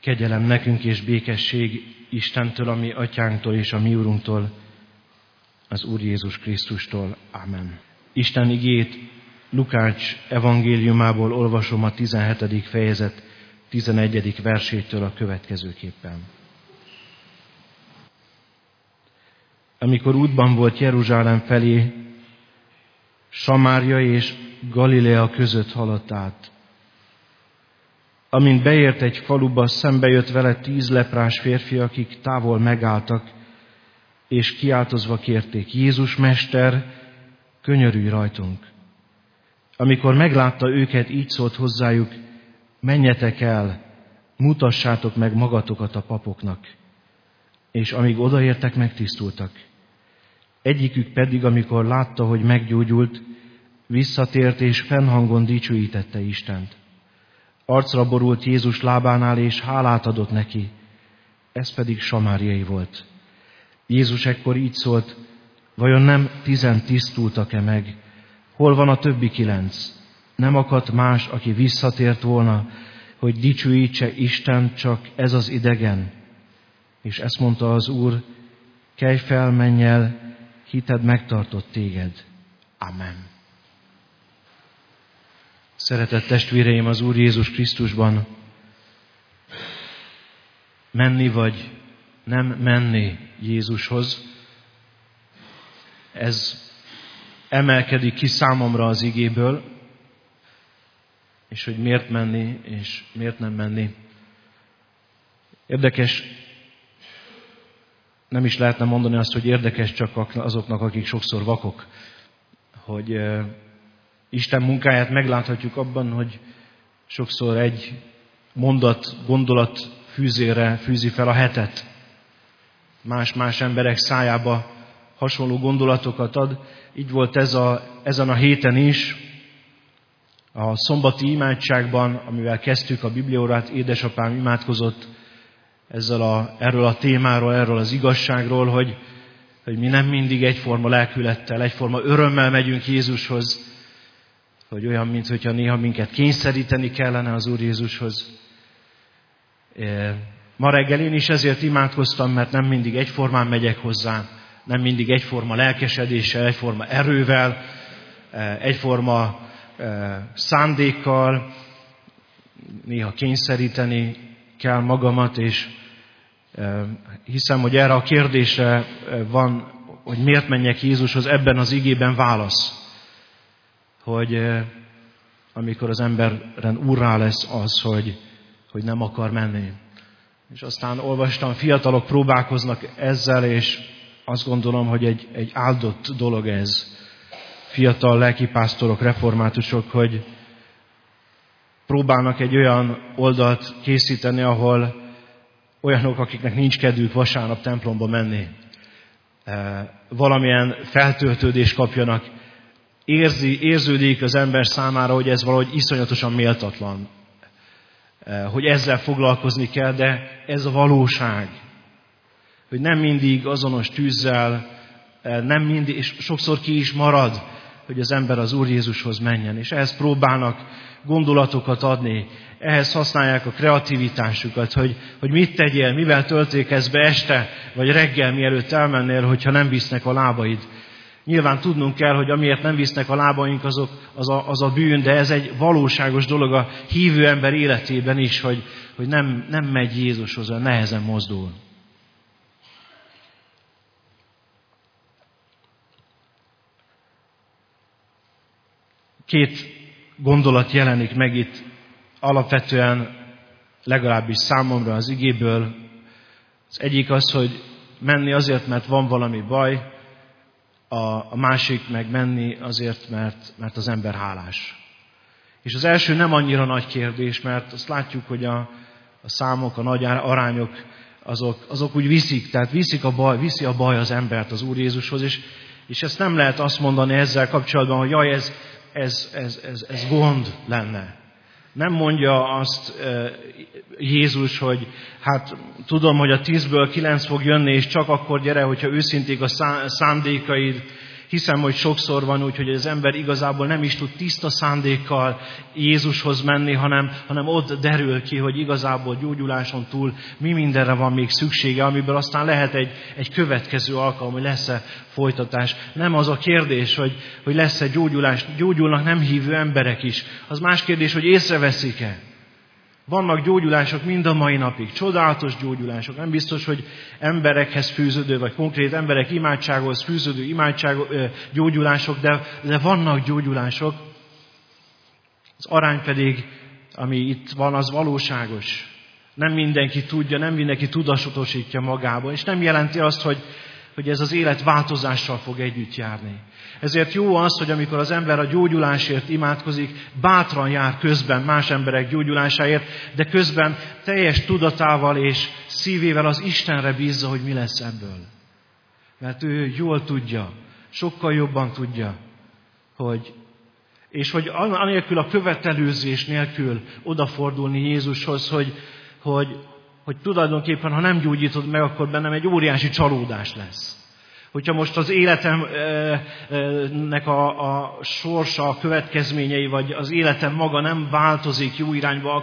Kegyelem nekünk és békesség Istentől, a mi atyánktól és a mi Urunktól, az Úr Jézus Krisztustól. Amen. Isten igét Lukács evangéliumából olvasom a 17. fejezet 11. versétől a következőképpen. Amikor útban volt Jeruzsálem felé, Samária és Galilea között haladt át. Amint beért egy faluba, szembe jött vele 10 leprás férfi, akik távol megálltak, és kiáltozva kérték: Jézus Mester, könyörülj rajtunk! Amikor meglátta őket, így szólt hozzájuk: menjetek el, mutassátok meg magatokat a papoknak. És amíg odaértek, megtisztultak. Egyikük pedig, amikor látta, hogy meggyógyult, visszatért és fennhangon dicsőítette Istent. Arcra borult Jézus lábánál, és hálát adott neki. Ez pedig samáriai volt. Jézus ekkor így szólt: vajon nem 10 tisztultak-e meg? Hol van a többi 9? Nem akadt más, aki visszatért volna, hogy dicsőítse Istent, csak ez az idegen? És ezt mondta az Úr: kelj fel, menj el, hited megtartott téged. Amen. Szeretett testvéreim az Úr Jézus Krisztusban, menni vagy nem menni Jézushoz, ez emelkedik ki számomra az igéből, és hogy miért menni és miért nem menni. Érdekes, nem is lehetne mondani azt, hogy érdekes csak azoknak, akik sokszor vakok, hogy Isten munkáját megláthatjuk abban, hogy sokszor egy gondolat fűzére fűzi fel a hetet. Más emberek szájába hasonló gondolatokat ad. Így volt ezen a héten is, a szombati imádságban, amivel kezdtük a bibliaórát, édesapám imádkozott erről a témáról, erről az igazságról, hogy mi nem mindig egyforma lelkülettel, egyforma örömmel megyünk Jézushoz, hogy olyan, mintha néha minket kényszeríteni kellene az Úr Jézushoz. Ma reggel én is ezért imádkoztam, mert nem mindig egyformán megyek hozzá, nem mindig egyforma lelkesedéssel, egyforma erővel, egyforma szándékkal, néha kényszeríteni kell magamat, és hiszem, hogy erre a kérdésre van, hogy miért menjek Jézushoz, ebben az igében válasz. Hogy amikor az emberen úrrá lesz az, hogy nem akar menni. És aztán olvastam, fiatalok próbálkoznak ezzel, és azt gondolom, hogy egy áldott dolog ez. Fiatal lelkipásztorok, reformátusok, hogy próbálnak egy olyan oldalt készíteni, ahol olyanok, akiknek nincs kedvük vasárnap templomba menni, valamilyen feltöltődést kapjanak. Érződik az ember számára, hogy ez valahogy iszonyatosan méltatlan. Hogy ezzel foglalkozni kell, de ez a valóság. Hogy nem mindig azonos tűzzel, nem mindig, és sokszor ki is marad, hogy az ember az Úr Jézushoz menjen. És ehhez próbálnak gondolatokat adni, ehhez használják a kreativitásukat, hogy mit tegyél, mivel töltékezz be este, vagy reggel, mielőtt elmennél, hogyha nem visznek a lábaid. Nyilván tudnunk kell, hogy amiért nem visznek a lábaink, az a bűn, de ez egy valóságos dolog a hívő ember életében is, hogy nem megy Jézushoz, olyan nehezen mozdul. Két gondolat jelenik meg itt alapvetően, legalábbis számomra az igéből. Az egyik az, hogy menni azért, mert van valami baj, a másik meg menni azért, mert az ember hálás. És az első nem annyira nagy kérdés, mert azt látjuk, hogy a számok, a nagy arányok, azok úgy viszik, tehát viszi a baj az embert az Úr Jézushoz, és ezt nem lehet azt mondani ezzel kapcsolatban, hogy jaj, ez gond lenne. Nem mondja azt Jézus, hogy hát tudom, hogy a 10-ből 9 fog jönni, és csak akkor gyere, hogyha őszinték a szándékaid, Hiszem, hogy sokszor van úgy, hogy az ember igazából nem is tud tiszta szándékkal Jézushoz menni, hanem ott derül ki, hogy igazából gyógyuláson túl mi mindenre van még szüksége, amiből aztán lehet egy következő alkalom, hogy lesz-e folytatás. Nem az a kérdés, hogy lesz-e gyógyulás. Gyógyulnak nem hívő emberek is. Az más kérdés, hogy észreveszik-e. Vannak gyógyulások mind a mai napig, csodálatos gyógyulások. Nem biztos, hogy emberekhez fűződő, vagy konkrét emberek imádsághoz fűződő gyógyulások, de vannak gyógyulások. Az arány pedig, ami itt van, az valóságos. Nem mindenki tudja, nem mindenki tudatosítja magába, és nem jelenti azt, hogy ez az élet változással fog együtt járni. Ezért jó az, hogy amikor az ember a gyógyulásért imádkozik, bátran jár közben más emberek gyógyulásáért, de közben teljes tudatával és szívével az Istenre bízza, hogy mi lesz ebből. Mert ő jól tudja, sokkal jobban tudja, hogy anélkül a követelőzés nélkül odafordulni Jézushoz, hogy tulajdonképpen, ha nem gyógyítod meg, akkor bennem egy óriási csalódás lesz. Hogyha most az életemnek a sorsa, a következményei, vagy az életem maga nem változik jó irányba,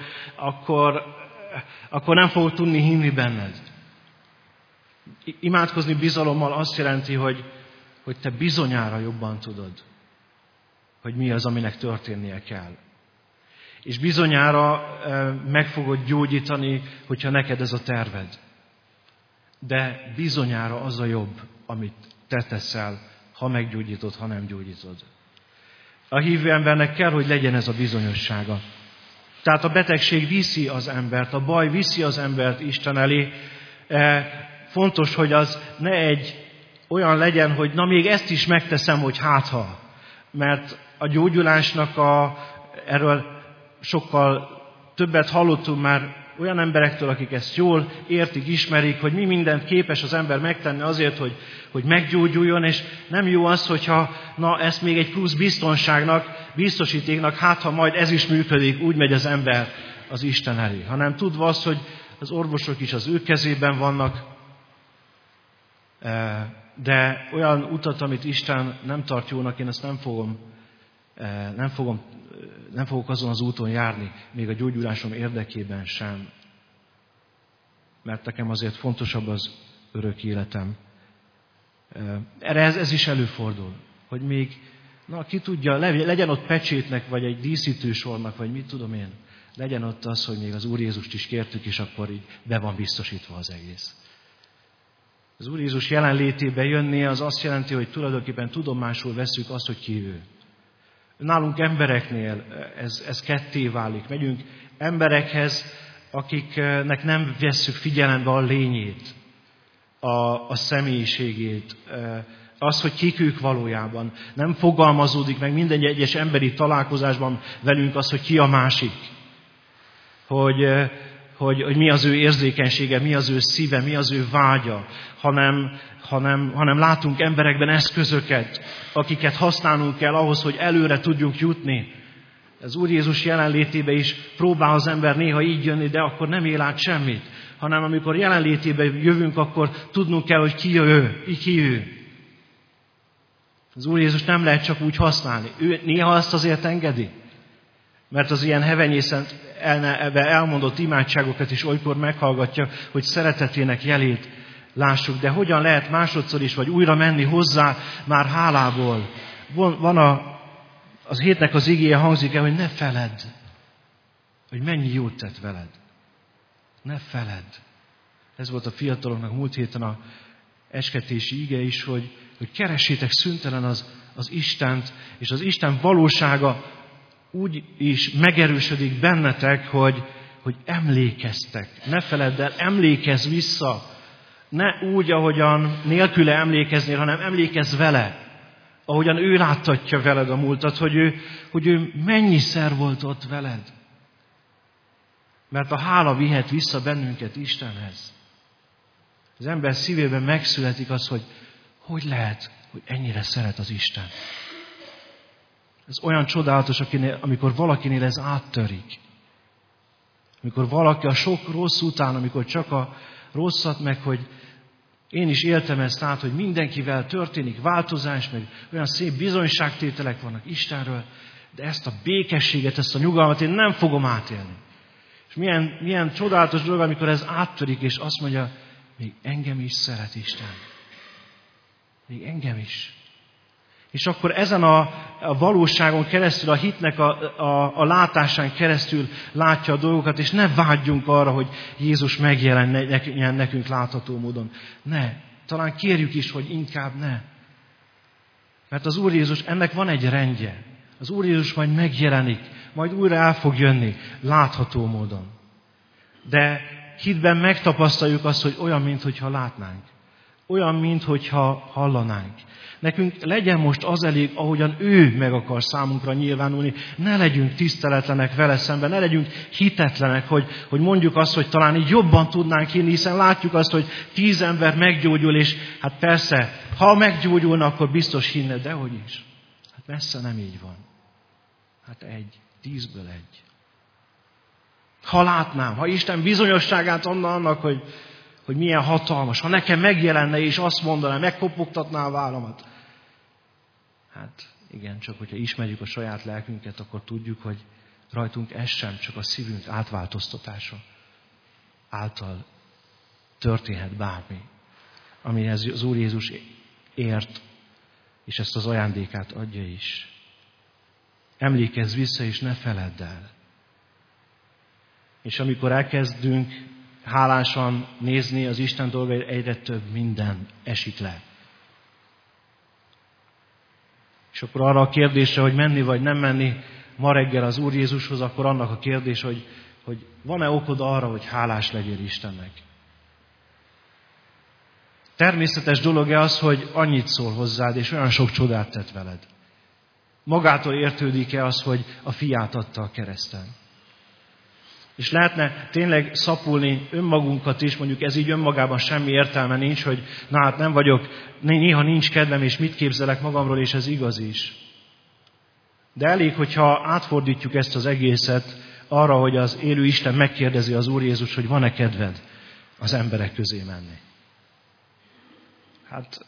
akkor nem fogok tudni hinni benned. Imádkozni bizalommal azt jelenti, hogy te bizonyára jobban tudod, hogy mi az, aminek történnie kell. És bizonyára meg fogod gyógyítani, hogyha neked ez a terved. De bizonyára az a jobb, amit te teszel, ha meggyógyítod, ha nem gyógyítod. A hívő embernek kell, hogy legyen ez a bizonyossága. Tehát a betegség viszi az embert, a baj viszi az embert Isten elé. Fontos, hogy az ne egy olyan legyen, hogy na még ezt is megteszem, hogy hátha. Mert a gyógyulásnak erről sokkal többet hallottunk már olyan emberektől, akik ezt jól értik, ismerik, hogy mi mindent képes az ember megtenni azért, hogy meggyógyuljon, és nem jó az, hogyha ezt még egy plusz biztonságnak, biztosítéknak, ha majd ez is működik, úgy megy az ember az Isten elé. Hanem tudva azt, hogy az orvosok is az ő kezében vannak, de olyan utat, amit Isten nem tart jónak, én ezt nem fogok azon az úton járni, még a gyógyulásom érdekében sem. Mert nekem azért fontosabb az örök életem. Erre ez is előfordul, hogy még, ki tudja, legyen ott pecsétnek, vagy egy díszítősornak, vagy mit tudom én, legyen ott az, hogy még az Úr Jézust is kértük, és akkor így be van biztosítva az egész. Az Úr Jézus jelenlétébe jönni, az azt jelenti, hogy tulajdonképpen tudomásul vesszük azt, hogy ki ő. Nálunk embereknél ez ketté válik. Megyünk emberekhez, akiknek nem vesszük figyelembe a lényét, a személyiségét, az, hogy kik ők valójában. Nem fogalmazódik meg minden egyes emberi találkozásban velünk az, hogy ki a másik. Hogy mi az ő érzékenysége, mi az ő szíve, mi az ő vágya, hanem látunk emberekben eszközöket, akiket használnunk kell ahhoz, hogy előre tudjunk jutni. Az Úr Jézus jelenlétébe is próbál az ember néha így jönni, de akkor nem él át semmit, hanem amikor jelenlétébe jövünk, akkor tudnunk kell, hogy ki ő. Az Úr Jézus nem lehet csak úgy használni. Ő néha azt azért engedi, mert az ilyen hevenyészen elmondott imádságokat is olykor meghallgatja, hogy szeretetének jelét lássuk. De hogyan lehet másodszor is, vagy újra menni hozzá már hálából? Van az hétnek az igéje hangzik el, hogy ne feledd, hogy mennyi jót tett veled. Ne feledd. Ez volt a fiataloknak múlt héten a esketési ige is, hogy keressétek szüntelen az Istent, és az Isten valósága úgy is megerősödik bennetek, hogy emlékeztek. Ne feledd el, emlékezz vissza. Ne úgy, ahogyan nélküle emlékeznél, hanem emlékezz vele. Ahogyan ő láttatja veled a múltat, hogy ő mennyiszer volt ott veled. Mert a hála vihet vissza bennünket Istenhez. Az ember szívében megszületik az, hogy lehet, hogy ennyire szeret az Isten. Ez olyan csodálatos, amikor valakinél ez áttörik. Amikor valaki a sok rossz után, amikor csak a rosszat meg, hogy Én is éltem ezt át, hogy mindenkivel történik változás, meg olyan szép bizonyságtételek vannak Istenről, de ezt a békességet, ezt a nyugalmat én nem fogom átélni. És milyen csodálatos dolog, amikor ez áttörik, és azt mondja, még engem is szeret Isten. Még engem is. És akkor ezen a valóságon keresztül, a hitnek a látásán keresztül látja a dolgokat, és ne vágyjunk arra, hogy Jézus megjelenjen nekünk látható módon. Ne. Talán kérjük is, hogy inkább ne. Mert az Úr Jézus, ennek van egy rendje. Az Úr Jézus majd megjelenik, majd újra el fog jönni látható módon. De hitben megtapasztaljuk azt, hogy olyan, mintha látnánk. Olyan, mintha hallanánk. Nekünk legyen most az elég, ahogyan ő meg akar számunkra nyilvánulni. Ne legyünk tiszteletlenek vele szemben, ne legyünk hitetlenek, hogy mondjuk azt, hogy talán így jobban tudnánk hinni, hiszen látjuk azt, hogy 10 ember meggyógyul, és hát persze, ha meggyógyulna, akkor biztos hinne, de hogy is. Hát messze nem így van. Hát 10-ből 1. Ha látnám, ha Isten bizonyosságát adna annak, hogy milyen hatalmas, ha nekem megjelenne és azt mondaná, megkopogtatná a vállamat. Hát igen, csak hogyha ismerjük a saját lelkünket, akkor tudjuk, hogy rajtunk ez sem csak a szívünk átváltoztatása által történhet bármi, amihez az Úr Jézus ért, és ezt az ajándékát adja is. Emlékezz vissza, és ne feledd el. És amikor elkezdünk hálásan nézni az Isten dolgait, egyre több minden esik le. És akkor arra a kérdésre, hogy menni vagy nem menni ma reggel az Úr Jézushoz, akkor annak a kérdés, hogy van-e okod arra, hogy hálás legyél Istennek. Természetes dolog-e az, hogy annyit szól hozzád, és olyan sok csodát tett veled? Magától értődik-e az, hogy a fiát adta a kereszten? És lehetne tényleg szapulni önmagunkat is, mondjuk ez így önmagában semmi értelme nincs, hogy na hát nem vagyok, néha nincs kedvem, és mit képzelek magamról, és ez igaz is. De elég, hogyha átfordítjuk ezt az egészet arra, hogy az élő Isten megkérdezi az Úr Jézus, hogy van-e kedved az emberek közé menni. Hát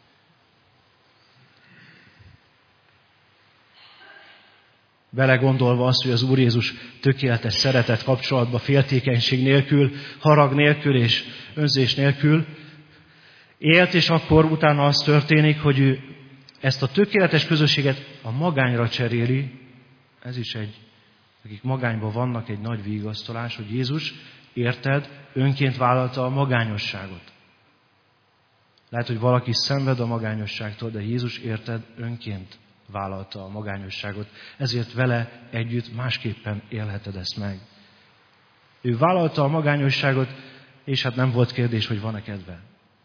belegondolva azt, hogy az Úr Jézus tökéletes szeretet kapcsolatba, féltékenység nélkül, harag nélkül és önzés nélkül élt, és akkor utána az történik, hogy ő ezt a tökéletes közösséget a magányra cseréli. Ez is akik magányban vannak, egy nagy vigasztalás, hogy Jézus, érted, önként vállalta a magányosságot. Lehet, hogy valaki szenved a magányosságtól, de Jézus, érted, önként vállalta a magányosságot. Ezért vele együtt másképpen élheted ezt meg. Ő vállalta a magányosságot, és hát nem volt kérdés, hogy van-e kedve.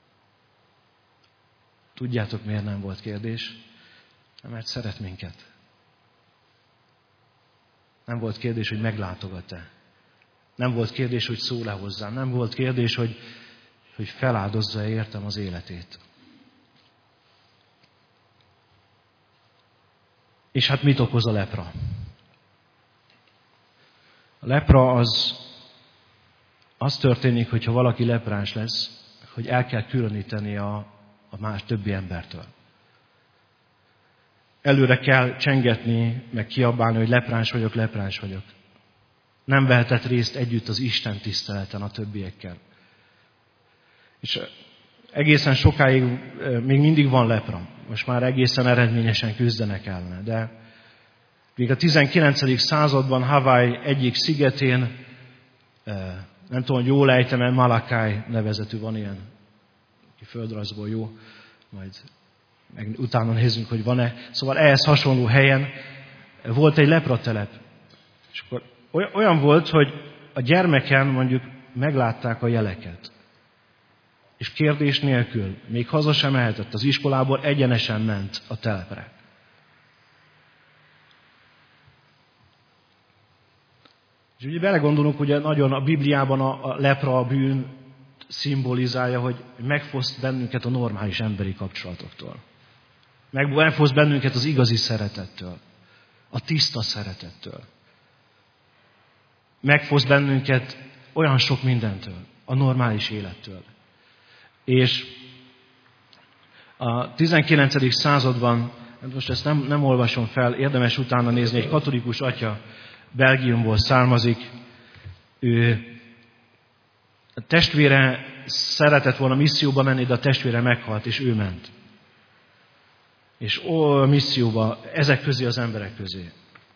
Tudjátok, miért nem volt kérdés? Mert szeret minket. Nem volt kérdés, hogy meglátogat-e. Nem volt kérdés, hogy szól-e hozzám. Nem volt kérdés, hogy feláldozza-e értem az életét. És hát mit okoz a lepra? A lepra az történik, hogyha valaki lepráns lesz, hogy el kell különíteni a más többi embertől. Előre kell csengetni, meg kiabálni, hogy lepráns vagyok. Nem vehetett részt együtt az Isten tiszteleten a többiekkel. És egészen sokáig még mindig van lepra. Most már egészen eredményesen küzdenek ellene. De még a 19. században Hawaii egyik szigetén, nem tudom, hogy jól ejtem-e, Malakai nevezetű, van ilyen, ki földrajzból jó, majd utána nézzünk, hogy van-e. Szóval ehhez hasonló helyen volt egy lepratelep. És akkor olyan volt, hogy a gyermeken mondjuk meglátták a jeleket. És kérdés nélkül, még haza sem mehetett az iskolából, egyenesen ment a telepre. És ugye belegondolunk, ugye nagyon a Bibliában a lepra, a bűn szimbolizálja, hogy megfoszt bennünket a normális emberi kapcsolatoktól. Megfoszt bennünket az igazi szeretettől, a tiszta szeretettől. Megfoszt bennünket olyan sok mindentől, a normális élettől. És A 19. században, most ezt nem olvasom fel, érdemes utána nézni, egy katolikus atya Belgiumból származik. Ő a testvére szeretett volna misszióba menni, de a testvére meghalt, és ő ment. És misszióba, ezek közé az emberek közé.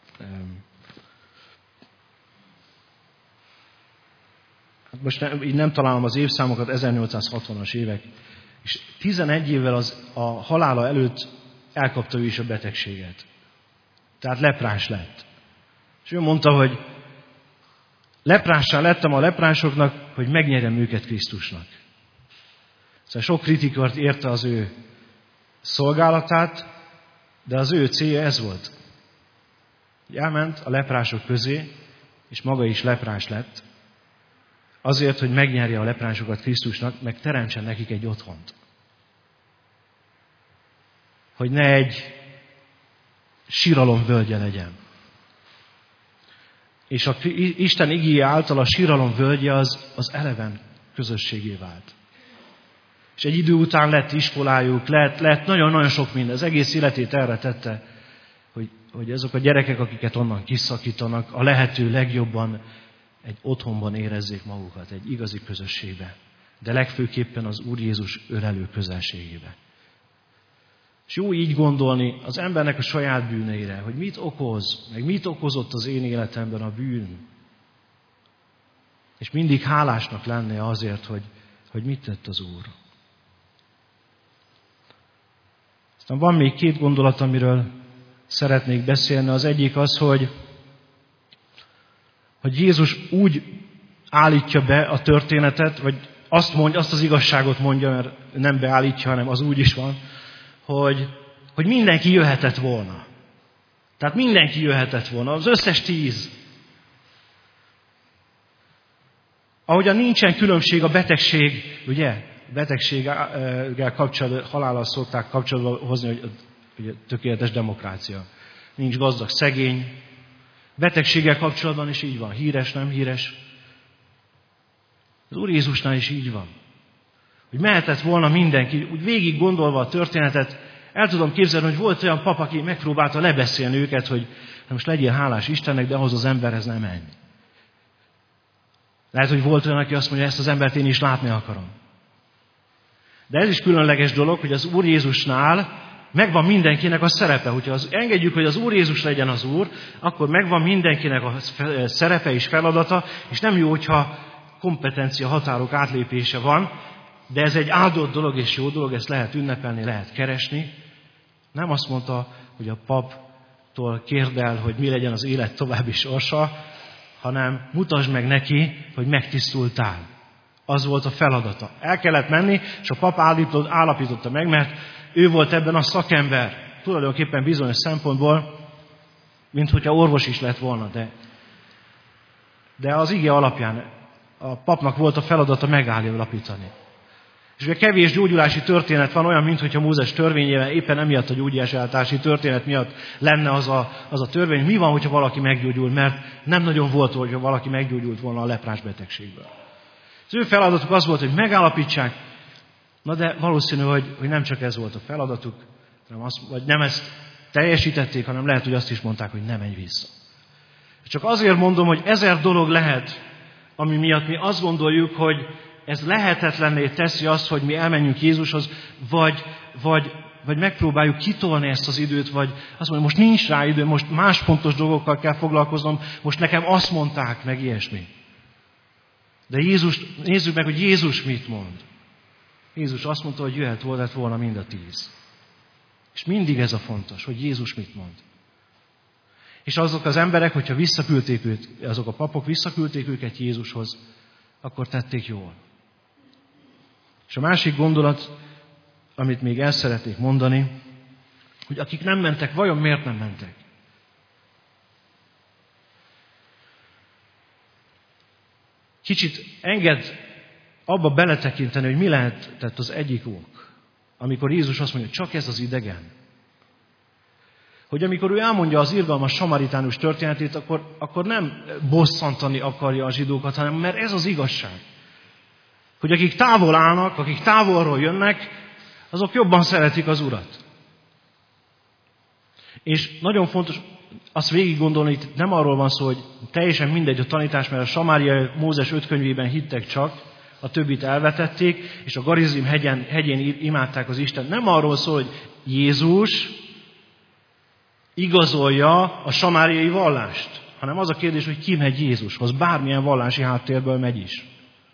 Most így nem találom az évszámokat, 1860-as évek. És 11 évvel a halála előtt elkapta ő is a betegséget. Tehát leprás lett. És ő mondta, hogy leprássá lettem a leprásoknak, hogy megnyerjem őket Krisztusnak. Szóval sok kritikát érte az ő szolgálatát, de az ő célja ez volt. Elment a leprások közé, és maga is leprás lett, azért, hogy megnyerje a leprásokat Krisztusnak, meg teremtsen nekik egy otthont. Hogy ne egy síralom völgye legyen. És Isten igéje által a síralom völgye az eleven közösségé vált. És egy idő után lett iskolájuk, lett nagyon-nagyon sok minden. Az egész életét erre tette, hogy azok a gyerekek, akiket onnan kiszakítanak, a lehető legjobban egy otthonban érezzék magukat, egy igazi közösségbe. De legfőképpen az Úr Jézus ölelő közelségébe. És jó így gondolni az embernek a saját bűneire, hogy mit okoz, meg mit okozott az én életemben a bűn. És mindig hálásnak lennie azért, hogy mit tett az Úr. Aztán van még 2 gondolat, amiről szeretnék beszélni. Az egyik az, hogy Jézus úgy állítja be a történetet, vagy azt az igazságot mondja, mert nem beállítja, hanem az úgy is van, hogy mindenki jöhetett volna. Tehát mindenki jöhetett volna, az összes 10. Ahogyan nincsen különbség a betegség, ugye? Betegséggel kapcsolatban, halállal szokták kapcsolatba hozni, hogy tökéletes demokrácia. Nincs gazdag, szegény. Betegséggel kapcsolatban is így van. Híres, nem híres. Az Úr Jézusnál is így van. Hogy mehetett volna mindenki, úgy végig gondolva a történetet, el tudom képzelni, hogy volt olyan pap, aki megpróbálta lebeszélni őket, hogy most legyél hálás Istennek, de ahhoz az emberhez nem menj. Lehet, hogy volt olyan, aki azt mondja, ezt az embert én is látni akarom. De ez is különleges dolog, hogy az Úr Jézusnál megvan mindenkinek a szerepe. Hogyha engedjük, hogy az Úr Jézus legyen az Úr, akkor megvan mindenkinek a szerepe és feladata, és nem jó, hogyha kompetencia határok átlépése van, de ez egy áldott dolog és jó dolog, ezt lehet ünnepelni, lehet keresni. Nem azt mondta, hogy a paptól kérd el, hogy mi legyen az élet további sorsa, hanem mutasd meg neki, hogy megtisztultál. Az volt a feladata. El kellett menni, és a pap állapította meg, mert ő volt ebben a szakember. Tulajdonképpen bizonyos szempontból, mint hogyha orvos is lett volna, de az ige alapján a papnak volt a feladata megállapítani. És ugye kevés gyógyulási történet van, olyan, mintha Mózes törvényében éppen emiatt a gyógyáseltási történet miatt lenne az a törvény. Mi van, hogyha valaki meggyógyul, mert nem nagyon volt, hogy valaki meggyógyult volna a leprás betegségből. Az ő feladatuk az volt, hogy megállapítsák, na de valószínű, hogy nem csak ez volt a feladatuk, vagy nem ezt teljesítették, hanem lehet, hogy azt is mondták, hogy ne menj vissza. Csak azért mondom, hogy 1000 dolog lehet, ami miatt mi azt gondoljuk, hogy ez lehetetlenné teszi azt, hogy mi elmenjünk Jézushoz, vagy megpróbáljuk kitolni ezt az időt, vagy azt mondjuk, most nincs rá idő, most más fontos dolgokkal kell foglalkoznom, most nekem azt mondták, meg ilyesmi. De nézzük meg, hogy Jézus mit mond. Jézus azt mondta, hogy jöhet volna mind a 10. És mindig ez a fontos, hogy Jézus mit mond. És azok az emberek, hogyha visszaküldték őt, azok a papok visszaküldték őket Jézushoz, akkor tették jól. És a másik gondolat, amit még el szeretnék mondani, hogy akik nem mentek, vajon miért nem mentek? Kicsit engedd abba beletekinteni, hogy mi lehetett az egyik ok, amikor Jézus azt mondja, hogy csak ez az idegen. Hogy amikor ő elmondja az irgalmas samaritánus történetét, akkor nem bosszantani akarja a zsidókat, hanem mert ez az igazság. Hogy akik távol állnak, akik távolról jönnek, azok jobban szeretik az Urat. És nagyon fontos azt végig gondolni, hogy nem arról van szó, hogy teljesen mindegy a tanítás, mert a samáriai Mózes 5 könyvében hittek csak, a többit elvetették, és a Garizim hegyén imádták az Istent. Nem arról szól, hogy Jézus igazolja a samáriai vallást, hanem az a kérdés, hogy ki megy Jézushoz, bármilyen vallási háttérből megy is.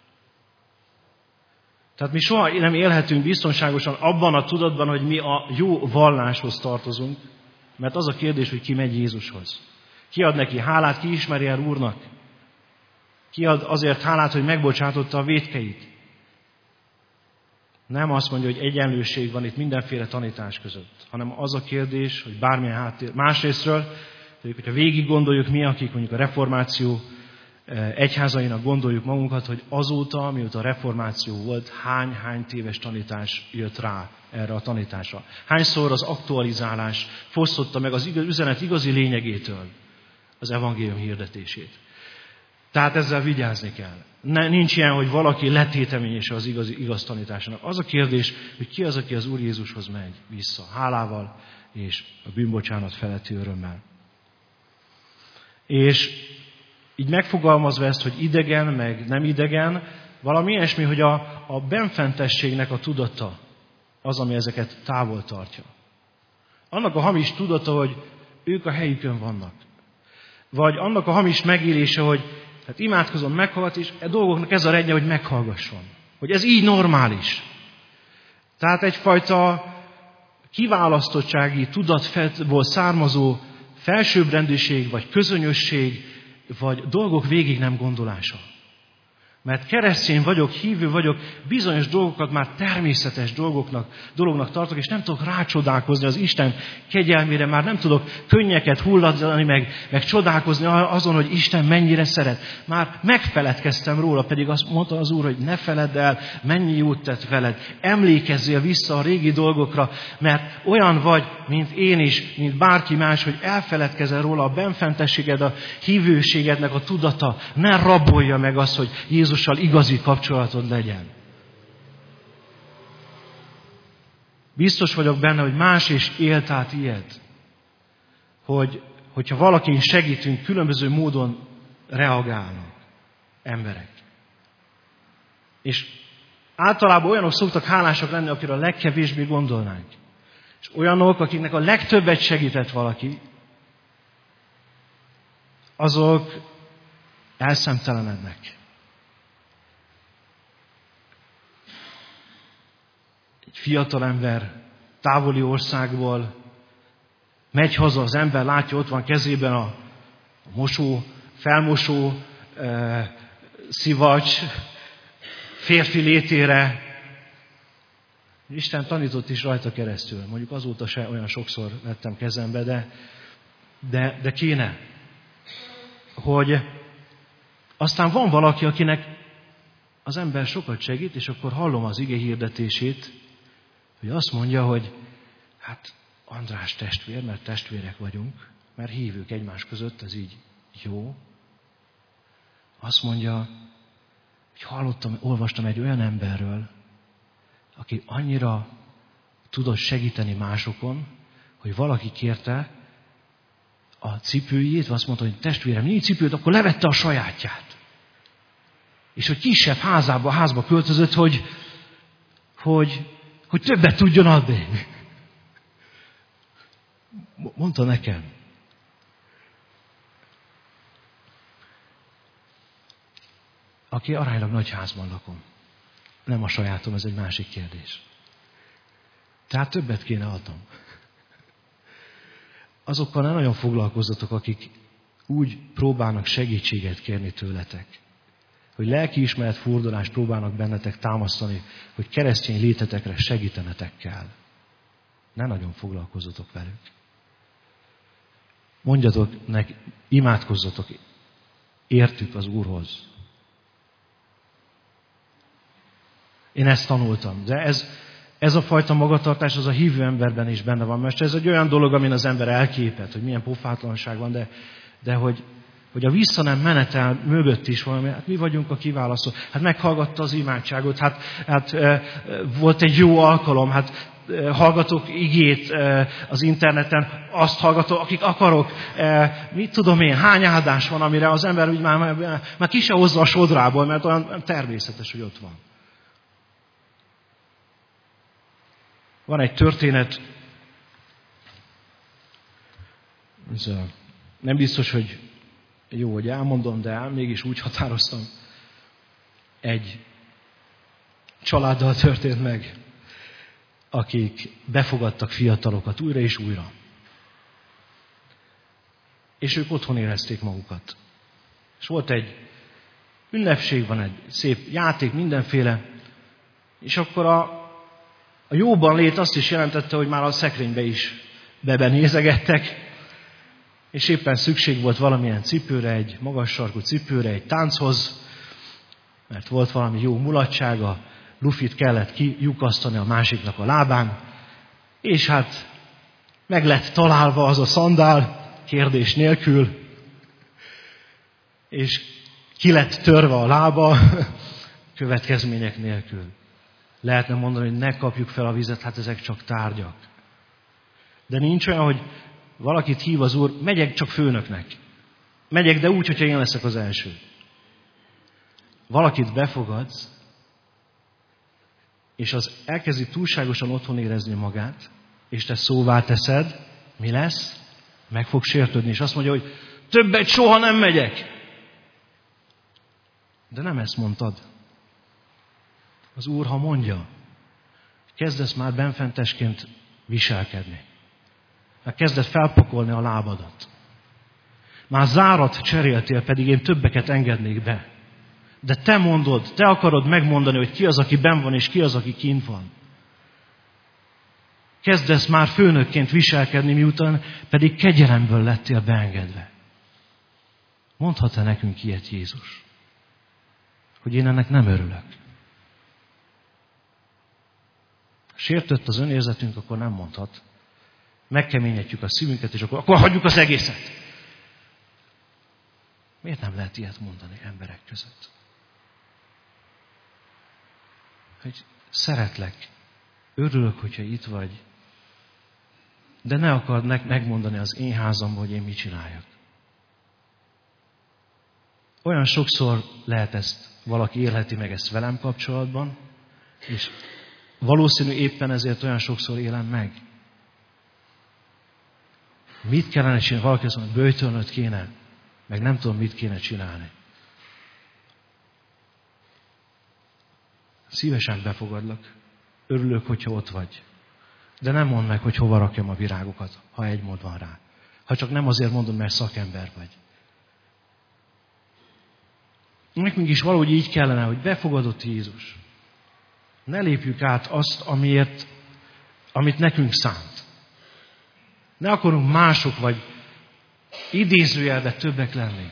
Tehát mi soha nem élhetünk biztonságosan abban a tudatban, hogy mi a jó valláshoz tartozunk, mert az a kérdés, hogy ki megy Jézushoz. Ki ad neki hálát, ki ismeri el Úrnak? Ki ad azért hálát, hogy megbocsátotta a vétkeit? Nem azt mondja, hogy egyenlőség van itt mindenféle tanítás között, hanem az a kérdés, hogy bármilyen háttér. Másrésztről, hogyha végig gondoljuk mi, akik mondjuk a reformáció egyházainak gondoljuk magunkat, hogy azóta, mióta a reformáció volt, hány téves tanítás jött rá erre a tanításra. Hányszor az aktualizálás fosztotta meg az üzenet igazi lényegétől az evangélium hirdetését. Tehát ezzel vigyázni kell. Nincs ilyen, hogy valaki letéteményese az igaz tanításának. Az a kérdés, hogy ki az, aki az Úr Jézushoz megy vissza, hálával és a bűnbocsánat feletti örömmel. És így megfogalmazva ezt, hogy idegen, meg nem idegen, valami ilyesmi, hogy a benfentességnek a tudata az, ami ezeket távol tartja. Annak a hamis tudata, hogy ők a helyükön vannak. Vagy annak a hamis megélése, hogy hát imádkozom, meghallgat, és a dolgoknak ez a redje, hogy meghallgasson. Hogy ez így normális. Tehát egyfajta kiválasztottsági tudatból származó felsőbbrendűség, vagy közönyösség, vagy dolgok végig nem gondolása. Mert keresztény vagyok, hívő vagyok, bizonyos dolgokat már természetes dolognak tartok, és nem tudok rácsodálkozni az Isten kegyelmére, már nem tudok könnyeket hullatni, meg csodálkozni azon, hogy Isten mennyire szeret. Már megfeledkeztem róla, pedig azt mondta az Úr, hogy ne feledd el, mennyi jót tett veled. Emlékezzél vissza a régi dolgokra, mert olyan vagy, mint én is, mint bárki más, hogy elfeledkezel róla a benfentességed, a hívőségednek a tudata. Ne rabolja meg azt, hogy Jézussal igazi kapcsolatod legyen. Biztos vagyok benne, hogy más is élt át ilyet, hogyha valakin segítünk, különböző módon reagálnak emberek. És általában olyanok szoktak hálásak lenni, akire a legkevésbé gondolnánk. És olyanok, akiknek a legtöbbet segített valaki, azok elszemtelenednek. Egy fiatal ember távoli országból megy haza, az ember látja, ott van kezében a felmosó szivacs, férfi létére. Isten tanított is rajta keresztül. Mondjuk azóta se olyan sokszor vettem kezembe, de kéne. Hogy aztán van valaki, akinek az ember sokat segít, és akkor hallom az ige hirdetését, hogy azt mondja, hogy hát András testvér, mert testvérek vagyunk, mert hívők egymás között, ez így jó. Azt mondja, hogy olvastam egy olyan emberről, aki annyira tudott segíteni másokon, hogy valaki kérte a cipőjét, azt mondta, hogy testvérem, nincs cipőd, akkor levette a sajátját. És hogy kisebb házba költözött, hogy többet tudjon adni. Mondta nekem. Aki aránylag nagy házban lakom. Nem a sajátom, ez egy másik kérdés. Tehát többet kéne adnom. Azokkal nem nagyon foglalkozzatok, akik úgy próbálnak segítséget kérni tőletek, hogy lelkiismeret fordulást próbálnak bennetek támasztani, hogy keresztény létetekre segítenetek kell. Ne nagyon foglalkozzatok velük. Mondjatok neki, imádkozzatok értük az Úrhoz. Én ezt tanultam, de ez a fajta magatartás az a hívő emberben is benne van. Mert ez egy olyan dolog, amin az ember elképed, hogy milyen pofátlanság van, de hogy hogy a vissza nem menetel mögött is valami, hát mi vagyunk a kiválasztó. Hát meghallgatta az imádságot, hát volt egy jó alkalom, hát hallgatok igét az interneten, azt hallgatok, akik akarok, mit tudom én, hány áldás van, amire az ember úgy már ki se hozza a sodrából, mert olyan természetes, hogy ott van. Van egy történet, nem biztos, hogy jó, hogy elmondom, de mégis úgy határoztam. Egy családdal történt meg, akik befogadtak fiatalokat újra és újra. És ők otthon érezték magukat. És volt egy ünnepség, van egy szép játék, mindenféle, és akkor a jóban lét azt is jelentette, hogy már a szekrénybe is bebenézegettek, és éppen szükség volt valamilyen cipőre, egy magas sarkú cipőre, egy tánchoz, mert volt valami jó mulatsága, lufit kellett kilyukasztani a másiknak a lábán, és hát meg lett találva az a szandál, kérdés nélkül, és ki lett törve a lába, következmények nélkül. Lehetne mondani, hogy ne kapjuk fel a vizet, hát ezek csak tárgyak. De nincs olyan, hogy valakit hív az Úr, megyek csak főnöknek. Megyek, de úgy, hogyha én leszek az első. Valakit befogadsz, és az elkezdi túlságosan otthon érezni magát, és te szóvá teszed, mi lesz? Meg fog sértődni, és azt mondja, hogy többet soha nem megyek. De nem ezt mondtad. Az Úr, ha mondja, kezdesz már benfentesként viselkedni. Már kezded felpakolni a lábadat. Már zárat cseréltél, pedig én többeket engednék be. De te mondod, te akarod megmondani, hogy ki az, aki benn van, és ki az, aki kint van. Kezdesz már főnökként viselkedni, miután pedig kegyelemből lettél beengedve. Mondhat-e nekünk ilyet Jézus? Hogy én ennek nem örülök. Ha sértött az önérzetünk, akkor nem mondhat. Megkeményedjük a szívünket, és akkor hagyjuk az egészet. Miért nem lehet ilyet mondani emberek között? Hogy szeretlek, örülök, hogyha itt vagy, de ne akard megmondani az én házamban, hogy én mit csináljak. Olyan sokszor lehet ezt, valaki élheti meg ezt velem kapcsolatban, és valószínű éppen ezért olyan sokszor élem meg. Mit kellene csinálni? Valaki azt mondja, böjtölnöd kéne, meg nem tudom, mit kéne csinálni. Szívesen befogadlak. Örülök, hogyha ott vagy. De nem mondd meg, hogy hova rakjam a virágokat, ha egy mód van rá. Ha csak nem azért mondom, mert szakember vagy. Nekünk is valahogy így kellene, hogy befogadott Jézus. Ne lépjük át azt, amit nekünk szánt. Ne akarunk mások vagy idézőjelben többek lenni.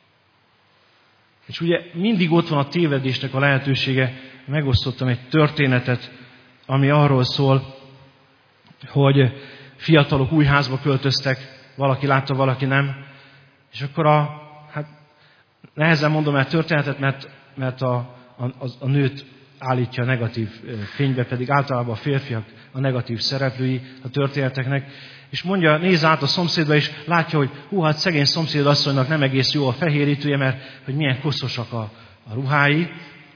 És ugye mindig ott van a tévedésnek a lehetősége. Megosztottam egy történetet, ami arról szól, hogy fiatalok új házba költöztek, valaki látta, valaki nem. És akkor nehezen mondom el történetet, mert a nőt állítja a negatív fénybe, pedig általában a férfiak a negatív szereplői a történeteknek. És mondja, nézz át a szomszédba, és látja, hogy hát szegény szomszédasszonynak nem egész jó a fehérítője, mert hogy milyen koszosak a ruhái.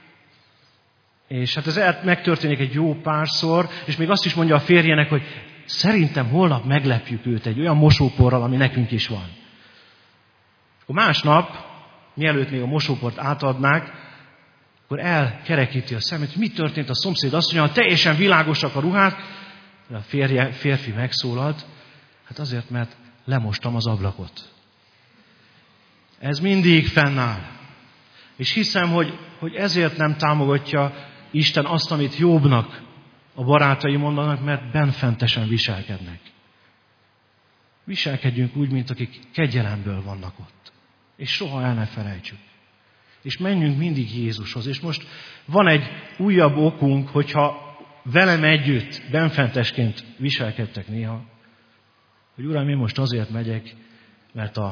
És hát ez megtörténik egy jó párszor, és még azt is mondja a férjének, hogy szerintem holnap meglepjük őt egy olyan mosóporral, ami nekünk is van. Akkor másnap, mielőtt még a mosóport átadnák, akkor elkerekíti a szemét, hogy mi történt a szomszéd asszonnyal, teljesen világosak a ruhák. A férfi megszólalt, hát azért, mert lemostam az ablakot. Ez mindig fennáll. És hiszem, hogy ezért nem támogatja Isten azt, amit Jobbnak a barátai mondanak, mert benfentesen viselkednek. Viselkedjünk úgy, mint akik kegyelemből vannak ott. És soha el ne felejtsük. És menjünk mindig Jézushoz. És most van egy újabb okunk, hogyha velem együtt benfentesként viselkedtek néha, hogy Uram, én most azért megyek, mert a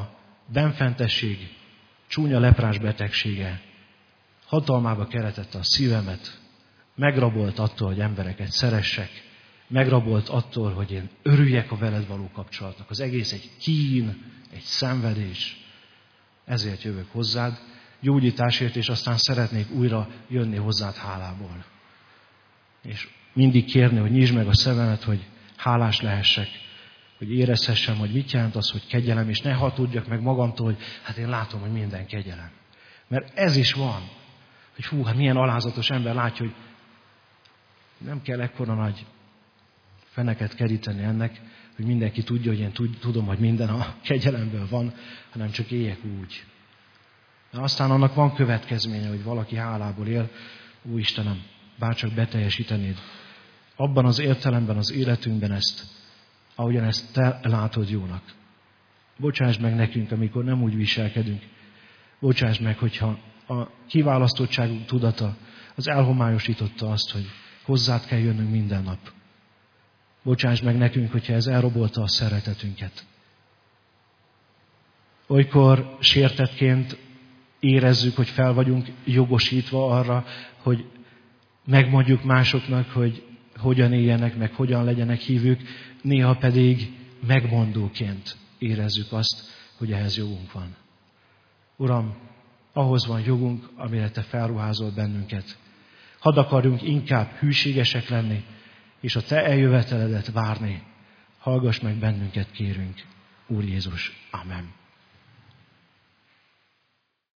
benfentesség, csúnya leprás betegsége hatalmába keretette a szívemet, megrabolt attól, hogy embereket szeressek, megrabolt attól, hogy én örüljek a veled való kapcsolatnak. Az egész egy kín, egy szenvedés. Ezért jövök hozzád, gyógyításért, és aztán szeretnék újra jönni hozzád hálából. És mindig kérni, hogy nyisd meg a szememet, hogy hálás lehessek, hogy érezhessem, hogy mit jelent az, hogy kegyelem, és ne hatódjak meg magamtól, hogy hát én látom, hogy minden kegyelem. Mert ez is van, hogy hát milyen alázatos ember látja, hogy nem kell ekkora nagy feneket keríteni ennek, hogy mindenki tudja, hogy én tudom, hogy minden a kegyelemből van, hanem csak éljek úgy. De aztán annak van következménye, hogy valaki hálából él. Ó Istenem, bárcsak beteljesítenéd abban az értelemben, az életünkben ezt, ahogyan ezt te látod jónak. Bocsáss meg nekünk, amikor nem úgy viselkedünk. Bocsáss meg, hogyha a kiválasztottságunk tudata az elhomályosította azt, hogy hozzád kell jönnünk minden nap. Bocsáss meg nekünk, hogyha ez elrobolta a szeretetünket. Olykor sértettként érezzük, hogy fel vagyunk jogosítva arra, hogy megmondjuk másoknak, hogy hogyan éljenek, meg hogyan legyenek hívők, néha pedig megmondóként érezzük azt, hogy ehhez jogunk van. Uram, ahhoz van jogunk, amire te felruházol bennünket. Hadd akarjunk inkább hűségesek lenni, és a te eljöveteledet várni. Hallgass meg bennünket, kérünk. Úr Jézus. Amen.